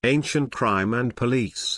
Ancient crime and police.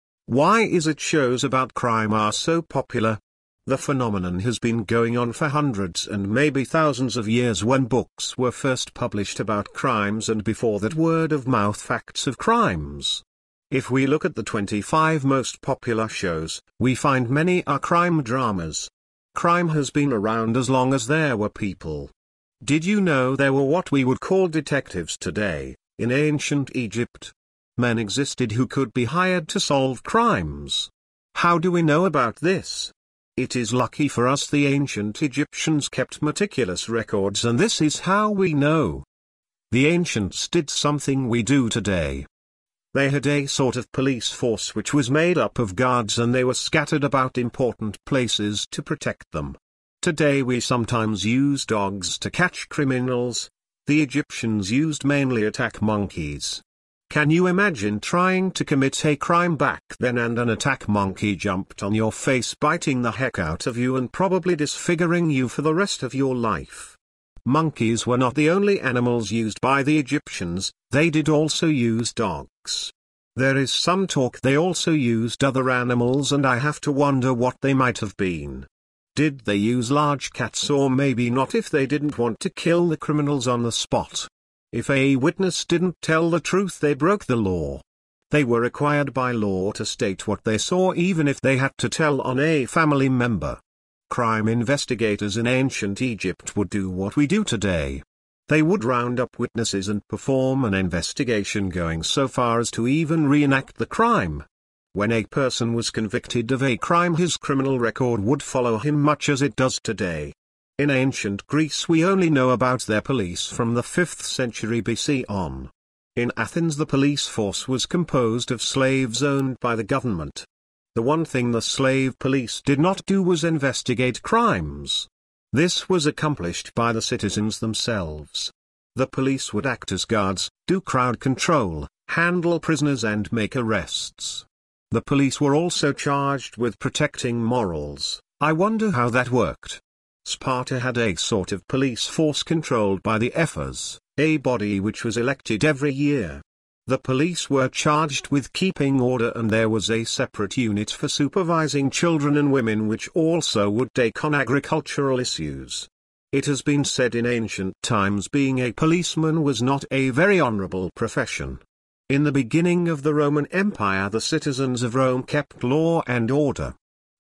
Why is it shows about crime are so popular? The phenomenon has been going on for hundreds and maybe thousands of years when books were first published about crimes and before that word-of-mouth facts of crimes. If we look at the 25 most popular shows, we find many are crime dramas. Crime has been around as long as there were people. Did you know there were what we would call detectives today, in ancient Egypt? Men existed who could be hired to solve crimes. How do we know about this? It is lucky for us the ancient Egyptians kept meticulous records, and this is how we know. The ancients did something we do today. They had a sort of police force which was made up of guards, and they were scattered about important places to protect them. Today we sometimes use dogs to catch criminals. The Egyptians used mainly attack monkeys. Can you imagine trying to commit a crime back then and an attack monkey jumped on your face, biting the heck out of you and probably disfiguring you for the rest of your life? Monkeys were not the only animals used by the Egyptians, they did also use dogs. There is some talk they also used other animals, and I have to wonder what they might have been. Did they use large cats, or maybe not if they didn't want to kill the criminals on the spot? If a witness didn't tell the truth, they broke the law. They were required by law to state what they saw, even if they had to tell on a family member. Crime investigators in ancient Egypt would do what we do today. They would round up witnesses and perform an investigation, going so far as to even reenact the crime. When a person was convicted of a crime, his criminal record would follow him much as it does today. In ancient Greece we only know about their police from the 5th century BC on. In Athens the police force was composed of slaves owned by the government. The one thing the slave police did not do was investigate crimes. This was accomplished by the citizens themselves. The police would act as guards, do crowd control, handle prisoners and make arrests. The police were also charged with protecting morals. I wonder how that worked. Sparta had a sort of police force controlled by the ephors, a body which was elected every year. The police were charged with keeping order, and there was a separate unit for supervising children and women which also would take on agricultural issues. It has been said in ancient times being a policeman was not a very honorable profession. In the beginning of the Roman Empire the citizens of Rome kept law and order.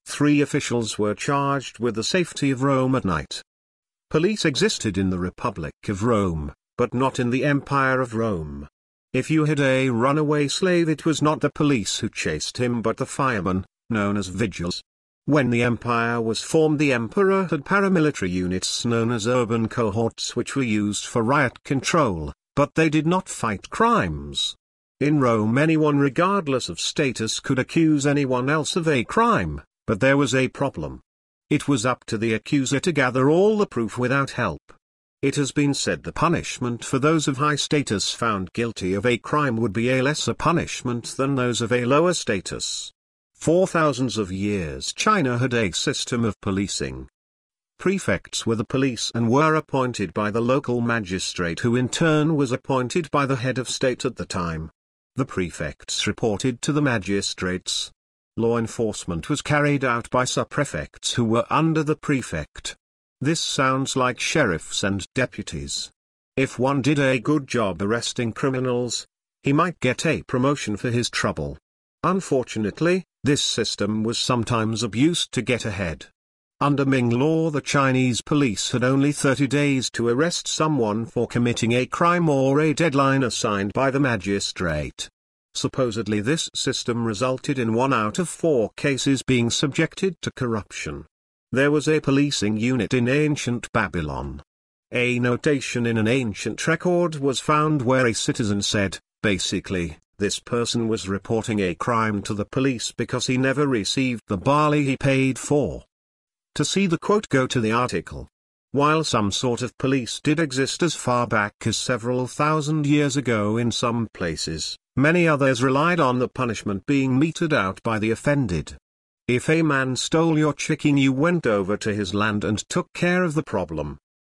3 officials were charged with the safety of Rome at night. Police existed in the Republic of Rome, but not in the Empire of Rome. If you had a runaway slave, it was not the police who chased him but the firemen, known as vigiles. When the empire was formed, the emperor had paramilitary units known as urban cohorts which were used for riot control, but they did not fight crimes. In Rome anyone regardless of status could accuse anyone else of a crime. But there was a problem. It was up to the accuser to gather all the proof without help. It has been said the punishment for those of high status found guilty of a crime would be a lesser punishment than those of a lower status. For thousands of years China had a system of policing. Prefects were the police and were appointed by the local magistrate, who in turn was appointed by the head of state at the time. The prefects reported to the magistrates. Law enforcement was carried out by subprefects who were under the prefect. This sounds like sheriffs and deputies. If one did a good job arresting criminals, he might get a promotion for his trouble. Unfortunately, this system was sometimes abused to get ahead. Under Ming law the Chinese police had only 30 days to arrest someone for committing a crime, or a deadline assigned by the magistrate. Supposedly this system resulted in 1 out of 4 cases being subjected to corruption. There was a policing unit in ancient Babylon. A notation in an ancient record was found where a citizen said, basically, this person was reporting a crime to the police because he never received the barley he paid for. To see the quote, go to the article. While some sort of police did exist as far back as several thousand years ago in some places, many others relied on the punishment being meted out by the offended. If a man stole your chicken, you went over to his land and took care of the problem.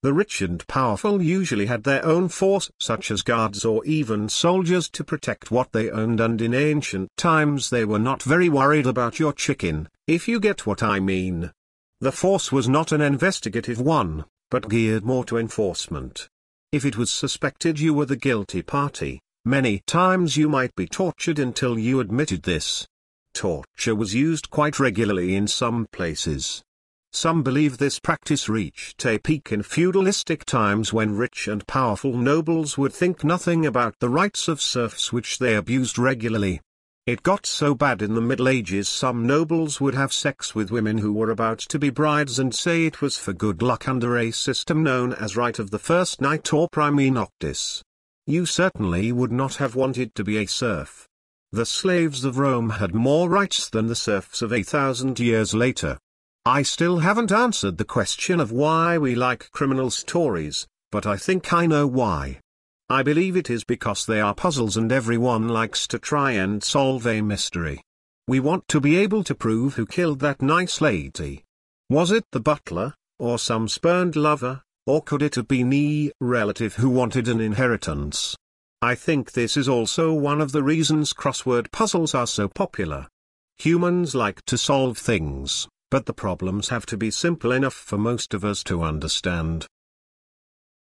The rich and powerful usually had their own force, such as guards or even soldiers, to protect what they owned, and in ancient times they were not very worried about your chicken, if you get what I mean. The force was not an investigative one, but geared more to enforcement. If it was suspected you were the guilty party, many times you might be tortured until you admitted this. Torture was used quite regularly in some places. Some believe this practice reached a peak in feudalistic times when rich and powerful nobles would think nothing about the rights of serfs, which they abused regularly. It got so bad in the Middle Ages some nobles would have sex with women who were about to be brides and say it was for good luck under a system known as rite of the first night or prime noctis. You certainly would not have wanted to be a serf. The slaves of Rome had more rights than the serfs of 1,000 years later. I still haven't answered the question of why we like criminal stories, but I think I know why. I believe it is because they are puzzles and everyone likes to try and solve a mystery. We want to be able to prove who killed that nice lady. Was it the butler, or some spurned lover, or could it have been a relative who wanted an inheritance? I think this is also one of the reasons crossword puzzles are so popular. Humans like to solve things, but the problems have to be simple enough for most of us to understand.